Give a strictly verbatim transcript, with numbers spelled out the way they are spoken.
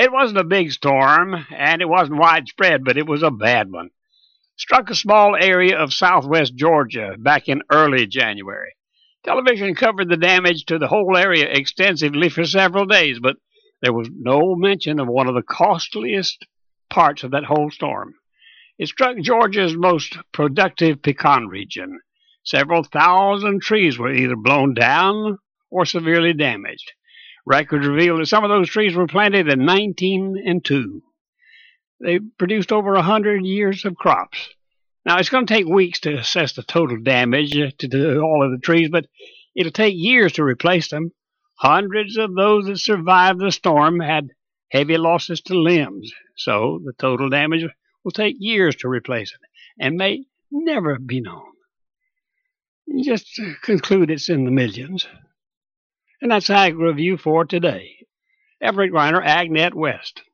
It wasn't a big storm, and it wasn't widespread, but it was a bad one. Struck a small area of southwest Georgia back in early January. Television covered the damage to the whole area extensively for several days, but there was no mention of one of the costliest parts of that whole storm. It struck Georgia's most productive pecan region. Several thousand trees were either blown down or severely damaged. Records reveal that some of those trees were planted in nineteen oh two. They produced over a hundred years of crops. Now, it's going to take weeks to assess the total damage to the, all of the trees, but it'll take years to replace them. Hundreds of those that survived the storm had heavy losses to limbs, so the total damage will take years to replace it and may never be known. Just to conclude, it's in the millions. And that's Ag Review for today. Everett Reiner, AgNet West.